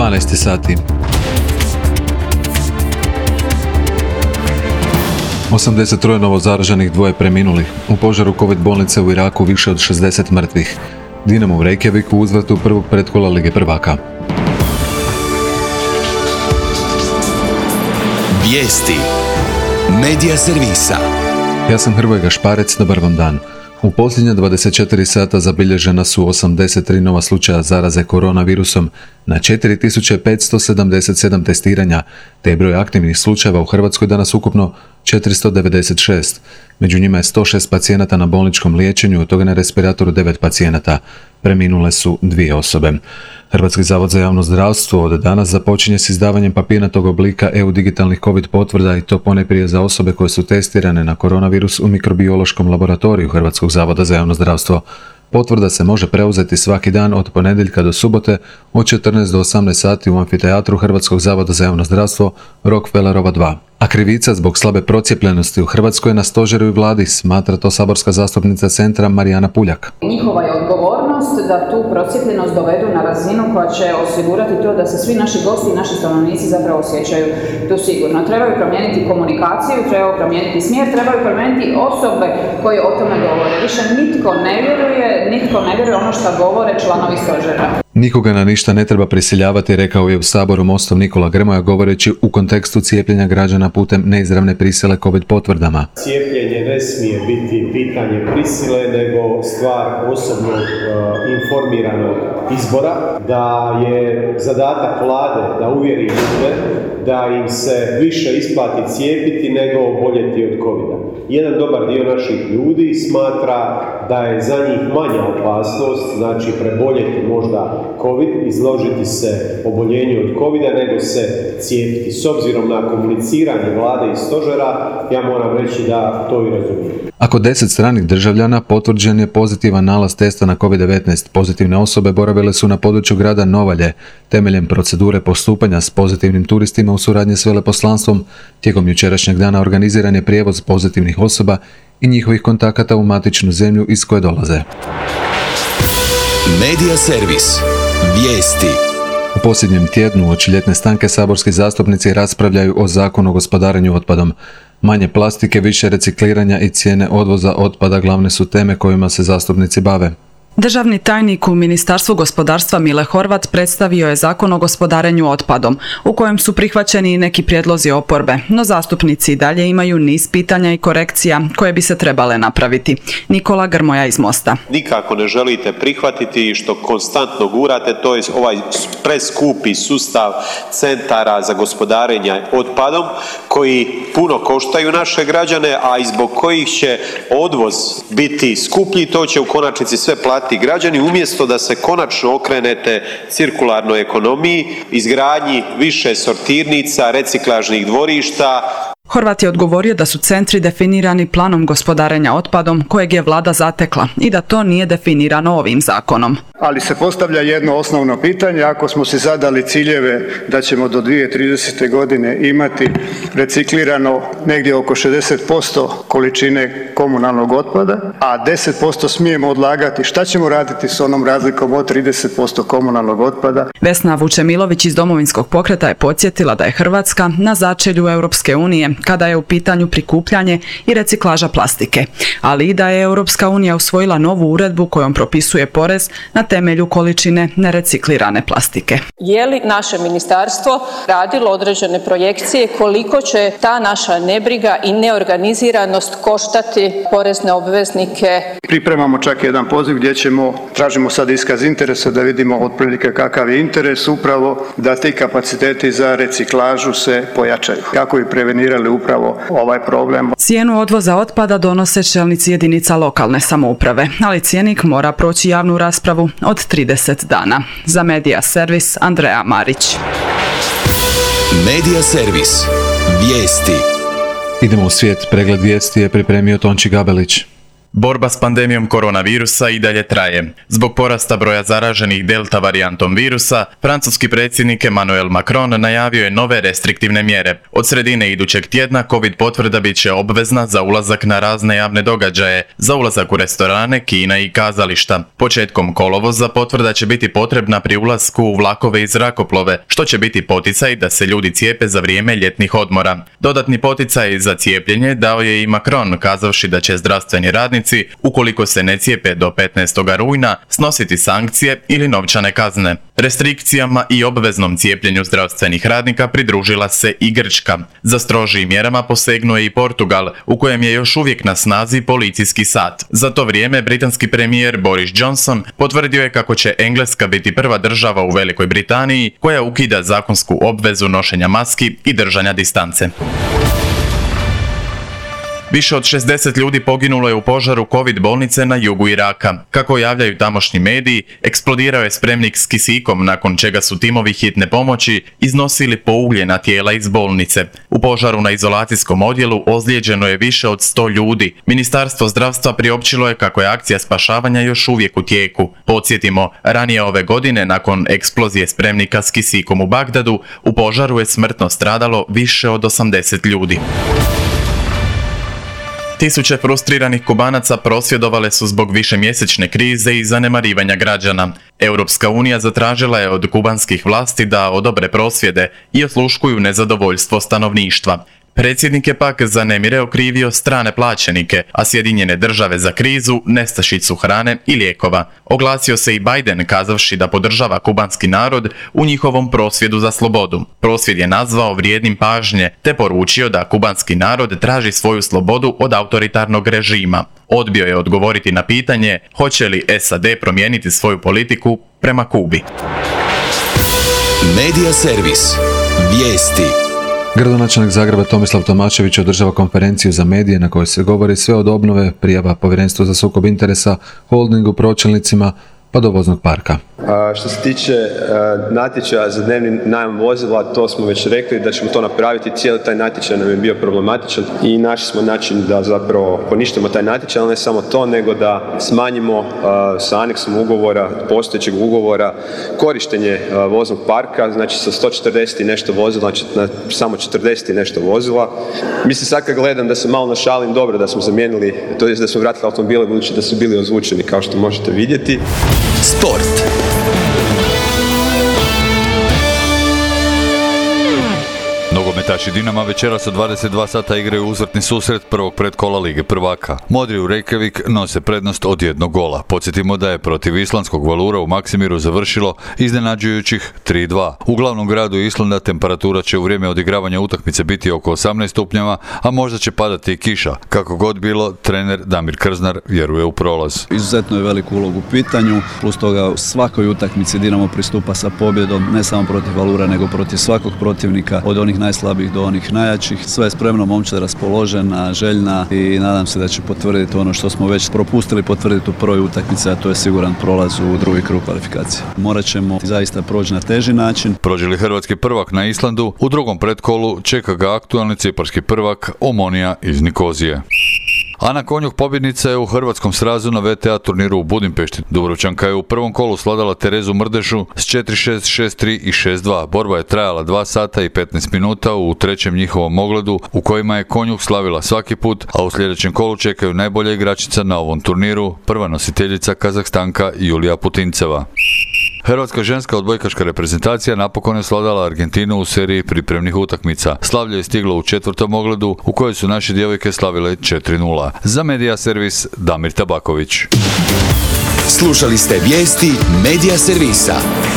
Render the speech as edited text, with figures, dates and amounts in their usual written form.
12 sati. 83 novo zaraženih, 2 preminulih. U požaru COVID bolnice u Iraku više od 60 mrtvih. Dinamo u Reykjaviku u uzvratu prvog pretkola Lige prvaka. Vijesti Medija servisa. Ja sam Hrvoje Gašparec, dobar vam dan. U posljednja 24 sata zabilježena su 83 nova slučaja zaraze koronavirusom na 4577 testiranja, te je broj aktivnih slučajeva u Hrvatskoj danas ukupno 496. Među njima je 106 pacijenata na bolničkom liječenju, od toga na respiratoru 9 pacijenata. Preminule su 2 osobe. Hrvatski zavod za javno zdravstvo od danas započinje s izdavanjem papirnatog oblika EU digitalnih COVID potvrda i to ponajprije za osobe koje su testirane na koronavirus u mikrobiološkom laboratoriju Hrvatskog zavoda za javno zdravstvo. Potvrda se može preuzeti svaki dan od ponedjeljka do subote od 14 do 18 sati u amfiteatru Hrvatskog zavoda za javno zdravstvo Rockefellerova 2. A krivica zbog slabe procijepljenosti u Hrvatskoj na stožeru i vladi, smatra to saborska zastupnica Centra Marijana Puljak. Njihova je odgovornost da tu procijepljenost dovedu na razinu koja će osigurati to da se svi naši gosti i naši stanovnici zapravo osjećaju tu sigurno. Trebaju promijeniti komunikaciju, trebaju promijeniti smjer, trebaju promijeniti osobe koje o tome govore. Više nitko ne vjeruje ono što govore članovi stožera. Nikoga na ništa ne treba prisiljavati, rekao je u Saboru Mostov Nikola Grmoja govoreći u kontekstu cijepljenja građana putem neizravne prisile COVID potvrdama. Cijepljenje ne smije biti pitanje prisile, nego stvar osobnog informiranog izbora, da je zadatak vlade da uvjeri ljude da im se više isplati cijepiti nego oboljeti od covida. Jedan dobar dio naših ljudi smatra da je za njih manja opasnost, znači preboljeti možda covid, izložiti se oboljenju od covida, nego se cijepiti. S obzirom na komuniciranje vlade i stožera, ja moram reći da to i razumijem. Ako 10 stranih državljana potvrđen je pozitivan nalaz testa na COVID-19. Pozitivne osobe boravile su na području grada Novalje, temeljem procedure postupanja s pozitivnim turistima u suradnji s veleposlanstvom. Tijekom jučerašnjeg dana organiziran je prijevoz pozitivnih osoba i njihovih kontakata u matičnu zemlju iz koje dolaze. Medija servis. Vijesti. U posljednjem tjednu uoči ljetne stanke saborski zastupnici raspravljaju o Zakonu o gospodarenju otpadom. Manje plastike, više recikliranja i cijene odvoza otpada glavne su teme kojima se zastupnici bave. Državni tajnik u Ministarstvu gospodarstva Mile Horvat predstavio je Zakon o gospodarenju otpadom, u kojem su prihvaćeni i neki prijedlozi oporbe, no zastupnici i dalje imaju niz pitanja i korekcija koje bi se trebale napraviti. Nikola Grmoja iz Mosta. Nikako ne želite prihvatiti što konstantno gurate, to je ovaj preskupi sustav centara za gospodarenje otpadom koji puno koštaju naše građane, a i zbog kojih će odvoz biti skuplji, to će u konačnici sve platiti građani, umjesto da se konačno okrenete cirkularnoj ekonomiji, izgradnji više sortirnica, reciklažnih dvorišta. Horvat je odgovorio da su centri definirani planom gospodarenja otpadom kojeg je vlada zatekla i da to nije definirano ovim zakonom. Ali se postavlja jedno osnovno pitanje, ako smo si zadali ciljeve da ćemo do 2030. godine imati reciklirano negdje oko 60% količine komunalnog otpada, a 10% smijemo odlagati, šta ćemo raditi s onom razlikom od 30% komunalnog otpada? Vesna Vučemilović iz Domovinskog pokreta je podsjetila da je Hrvatska na začelju Europske unije kada je u pitanju prikupljanje i reciklaža plastike, ali i da je Europska unija usvojila novu uredbu kojom propisuje porez na temelju količine nereciklirane plastike. Je li naše ministarstvo radilo određene projekcije koliko će ta naša nebriga i neorganiziranost koštati porezne obveznike? Pripremamo čak jedan poziv gdje tražimo sad iskaz interesa da vidimo otprilike kakav je interes upravo da ti kapaciteti za reciklažu se pojačaju, kako bi prevenirali upravo ovaj problem. Cijenu odvoza otpada donose čelnici jedinica lokalne samouprave, ali cjenik mora proći javnu raspravu od 30 dana. Za Medija servis Andreja Marić. Medija servis. Vijesti. Idemo u svijet. Pregled vijesti je pripremio Tonči Gabelić. Borba s pandemijom koronavirusa i dalje traje. Zbog porasta broja zaraženih delta varijantom virusa, francuski predsjednik Emmanuel Macron najavio je nove restriktivne mjere. Od sredine idućeg tjedna COVID potvrda bit će obvezna za ulazak na razne javne događaje, za ulazak u restorane, kina i kazališta. Početkom kolovoza potvrda će biti potrebna pri ulasku u vlakove i zrakoplove, što će biti poticaj da se ljudi cijepe za vrijeme ljetnih odmora. Dodatni poticaj za cijepljenje dao je i Macron, kazavši da će zdravstveni radnici, ukoliko se ne cijepe do 15. rujna, snositi sankcije ili novčane kazne. Restrikcijama i obveznom cijepljenju zdravstvenih radnika pridružila se i Grčka. Za strožijim mjerama posegnuo je i Portugal, u kojem je još uvijek na snazi policijski sat. Za to vrijeme britanski premijer Boris Johnson potvrdio je kako će Engleska biti prva država u Velikoj Britaniji koja ukida zakonsku obvezu nošenja maski i držanja distance. Više od 60 ljudi poginulo je u požaru COVID bolnice na jugu Iraka. Kako javljaju tamošnji mediji, eksplodirao je spremnik s kisikom, nakon čega su timovi hitne pomoći iznosili pougljena tijela iz bolnice. U požaru na izolacijskom odjelu ozlijeđeno je više od 100 ljudi. Ministarstvo zdravstva priopćilo je kako je akcija spašavanja još uvijek u tijeku. Podsjetimo, ranije ove godine, nakon eksplozije spremnika s kisikom u Bagdadu, u požaru je smrtno stradalo više od 80 ljudi. Tisuće frustriranih Kubanaca prosvjedovale su zbog višemjesečne krize i zanemarivanja građana. Europska unija zatražila je od kubanskih vlasti da odobre prosvjede i osluškuju nezadovoljstvo stanovništva. Predsjednik je pak za nemire okrivio strane plaćenike, a Sjedinjene države za krizu, nestašicu hrane i lijekova. Oglasio se i Biden, kazavši da podržava kubanski narod u njihovom prosvjedu za slobodu. Prosvjed je nazvao vrijednim pažnje, te poručio da kubanski narod traži svoju slobodu od autoritarnog režima. Odbio je odgovoriti na pitanje hoće li SAD promijeniti svoju politiku prema Kubi. Medija servis. Vijesti. Gradonačelnik Zagreba Tomislav Tomačević održava konferenciju za medije na kojoj se govori sve od obnove, prijava Povjerenstvu za sukob interesa, holdingu, pročelnicima pa do voznog parka. Što se tiče natječaja za dnevni najam vozila, to smo već rekli da ćemo to napraviti. Cijeli taj natječaj nam je bio problematičan i našli smo način da zapravo poništimo taj natječaj, ali ne samo to, nego da smanjimo sa aneksom ugovora, postojećeg ugovora, korištenje voznog parka, znači sa 140 i nešto vozila, na samo 40 i nešto vozila. Mislim, sad kad gledam da se malo našalim, dobro da smo zamijenili, to je da smo vratili automobile budući da su bili ozvučeni, kao što možete vidjeti. Sport. Nogometaši Dinama večeras od 22 sata igraju uzvratni susret prvog predkola Lige prvaka. Modri u Reykjavik nose prednost od 1 gola. Podsjetimo da je protiv islandskog Valura u Maksimiru završilo iznenađujućih 3-2. U glavnom gradu Islanda temperatura će u vrijeme odigravanja utakmice biti oko 18 stupnjeva, a možda će padati i kiša. Kako god bilo, trener Damir Krznar vjeruje u prolaz. Izuzetno je veliku ulogu u pitanju, plus toga u svakoj utakmici Dinamo pristupa sa pobjedom, ne samo protiv Valura, nego protiv svakog protivnika, od onih najslabijih do onih najjačih. Sve je spremno, momčad raspoložena, željna i nadam se da će potvrditi ono što smo već propustili potvrditi u prvoj utakmici, a to je siguran prolaz u drugi krug kvalifikacije. Morat ćemo zaista proći na teži način. Prođe li hrvatski prvak na Islandu, u drugom pretkolu čeka ga aktualni ciparski prvak Omonija iz Nikozije. Ana Konjuh pobjednica je u hrvatskom srazu na VTA turniru u Budimpešti. Dubrovčanka je u prvom kolu svladala Terezu Mrdešu s 4-6, 6-3 i 6-2. Borba je trajala 2 sata i 15 minuta u trećem njihovom ogledu, u kojima je Konjuh slavila svaki put, a u sljedećem kolu čekaju najbolja igračica na ovom turniru, prva nositeljica Kazahstanka Julija Putinceva. Hrvatska ženska odbojkaška reprezentacija napokon je svladala Argentinu u seriji pripremnih utakmica. Slavlje je stiglo u četvrtom ogledu, u kojoj su naše djevojke slavile 4-0. Za Medija servis Damir Tabaković. Slušali ste vijesti Medija servisa.